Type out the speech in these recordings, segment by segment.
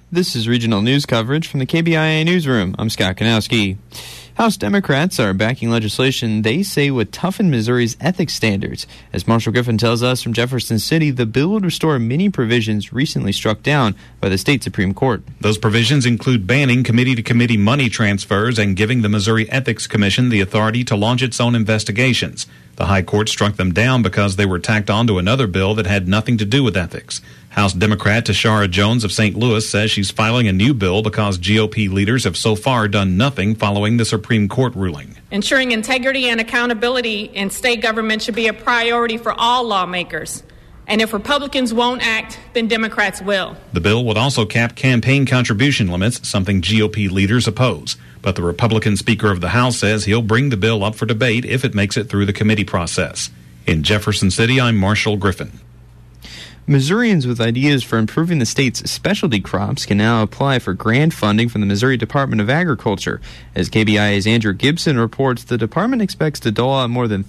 This is regional news coverage from the KBIA Newsroom. I'm Scott Kanowski. House Democrats are backing legislation they say would toughen Missouri's ethics standards. As Marshall Griffin tells us from Jefferson City, the bill would restore many provisions recently struck down by the state Supreme Court. Those provisions include banning committee-to-committee money transfers and giving the Missouri Ethics Commission the authority to launch its own investigations. The High Court struck them down because they were tacked onto another bill that had nothing to do with ethics. House Democrat Tashara Jones of St. Louis says she's filing a new bill because GOP leaders have so far done nothing following the Supreme Court ruling. Ensuring integrity and accountability in state government should be a priority for all lawmakers. And if Republicans won't act, then Democrats will. The bill would also cap campaign contribution limits, something GOP leaders oppose. But the Republican Speaker of the House says he'll bring the bill up for debate if it makes it through the committee process. In Jefferson City, I'm Marshall Griffin. Missourians with ideas for improving the state's specialty crops can now apply for grant funding from the Missouri Department of Agriculture. As KBIA's Andrew Gibson reports, the department expects to dole out more than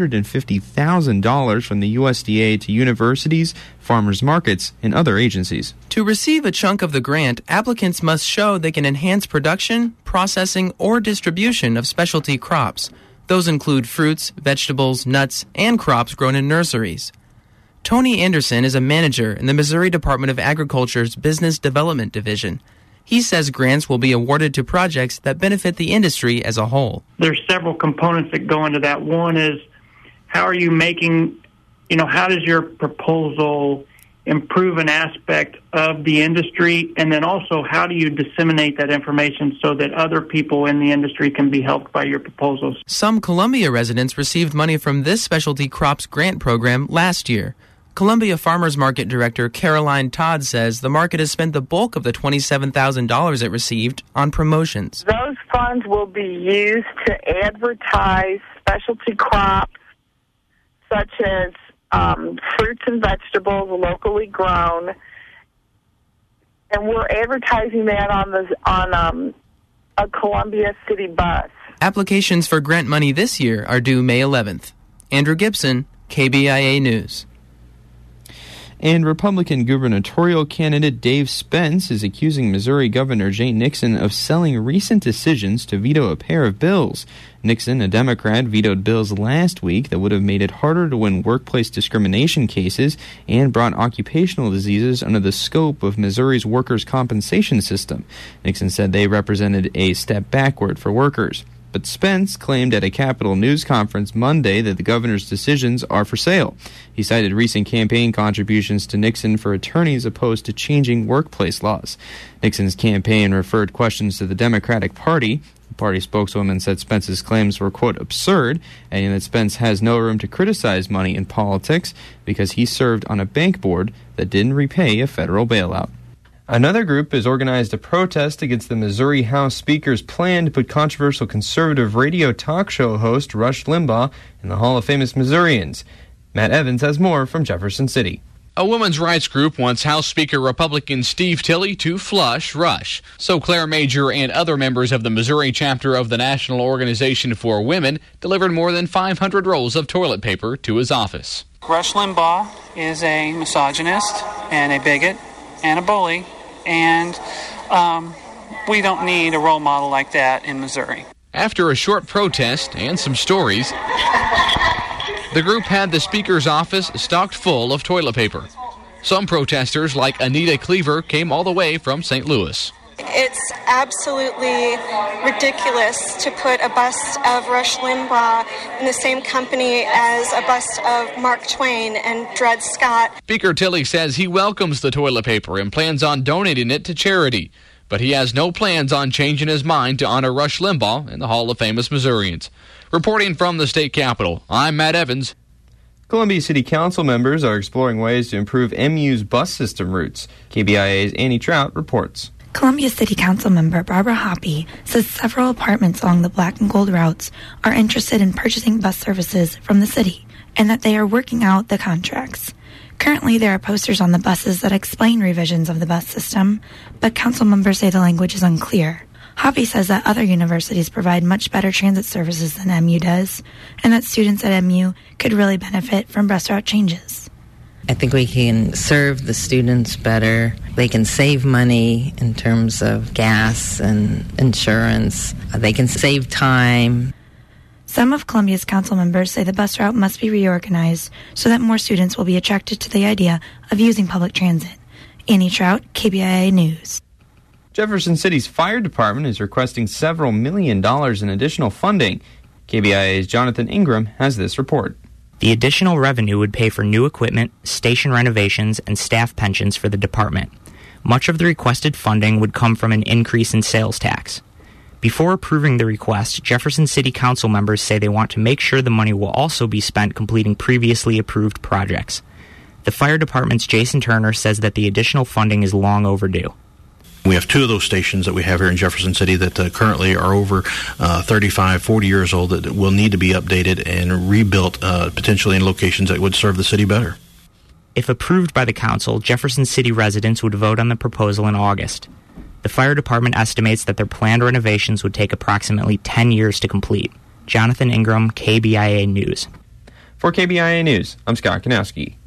$350,000 from the USDA to universities, farmers markets, and other agencies. To receive a chunk of the grant, applicants must show they can enhance production, processing, or distribution of specialty crops. Those include fruits, vegetables, nuts, and crops grown in nurseries. Tony Anderson is a manager in the Missouri Department of Agriculture's Business Development Division. He says grants will be awarded to projects that benefit the industry as a whole. There's several components that go into that. One is, how are you making, how does your proposal improve an aspect of the industry? And then also, how do you disseminate that information so that other people in the industry can be helped by your proposals? Some Columbia residents received money from this specialty crops grant program last year. Columbia Farmers Market Director Caroline Todd says the market has spent the bulk of the $27,000 it received on promotions. Those funds will be used to advertise specialty crops such as fruits and vegetables locally grown, and we're advertising that on a Columbia City bus. Applications for grant money this year are due May 11th. Andrew Gibson, KBIA News. And Republican gubernatorial candidate Dave Spence is accusing Missouri Governor Jay Nixon of selling recent decisions to veto a pair of bills. Nixon, a Democrat, vetoed bills last week that would have made it harder to win workplace discrimination cases and brought occupational diseases under the scope of Missouri's workers' compensation system. Nixon said they represented a step backward for workers. But Spence claimed at a Capitol News conference Monday that the governor's decisions are for sale. He cited recent campaign contributions to Nixon for attorneys opposed to changing workplace laws. Nixon's campaign referred questions to the Democratic Party. The party spokeswoman said Spence's claims were, quote, absurd, adding that Spence has no room to criticize money in politics because he served on a bank board that didn't repay a federal bailout. Another group has organized a protest against the Missouri House Speaker's plan to put controversial conservative radio talk show host Rush Limbaugh in the Hall of Famous Missourians. Matt Evans has more from Jefferson City. A women's rights group wants House Speaker Republican Steve Tilley to flush Rush. So Claire Major and other members of the Missouri chapter of the National Organization for Women delivered more than 500 rolls of toilet paper to his office. Rush Limbaugh is a misogynist and a bigot and a bully. And we don't need a role model like that in Missouri. After a short protest and some stories, the group had the speaker's office stocked full of toilet paper. Some protesters, like Anita Cleaver, came all the way from St. Louis. It's absolutely ridiculous to put a bust of Rush Limbaugh in the same company as a bust of Mark Twain and Dred Scott. Speaker Tilley says he welcomes the toilet paper and plans on donating it to charity, but he has no plans on changing his mind to honor Rush Limbaugh in the Hall of Famous Missourians. Reporting from the state capitol, I'm Matt Evans. Columbia City Council members are exploring ways to improve MU's bus system routes. KBIA's Annie Trout reports. Columbia City Council member Barbara Hoppe says several apartments along the black and gold routes are interested in purchasing bus services from the city and that they are working out the contracts. Currently, there are posters on the buses that explain revisions of the bus system, but council members say the language is unclear. Hoppe says that other universities provide much better transit services than MU does, and that students at MU could really benefit from bus route changes. I think we can serve the students better. They can save money in terms of gas and insurance. They can save time. Some of Columbia's council members say the bus route must be reorganized so that more students will be attracted to the idea of using public transit. Annie Trout, KBIA News. Jefferson City's fire department is requesting several $1 million in additional funding. KBIA's Jonathan Ingram has this report. The additional revenue would pay for new equipment, station renovations, and staff pensions for the department. Much of the requested funding would come from an increase in sales tax. Before approving the request, Jefferson City Council members say they want to make sure the money will also be spent completing previously approved projects. The fire department's Jason Turner says that the additional funding is long overdue. We have 2 of those stations that we have here in Jefferson City that currently are over 35, 40 years old that will need to be updated and rebuilt potentially in locations that would serve the city better. If approved by the council, Jefferson City residents would vote on the proposal in August. The fire department estimates that their planned renovations would take approximately 10 years to complete. Jonathan Ingram, KBIA News. For KBIA News, I'm Scott Kanowski.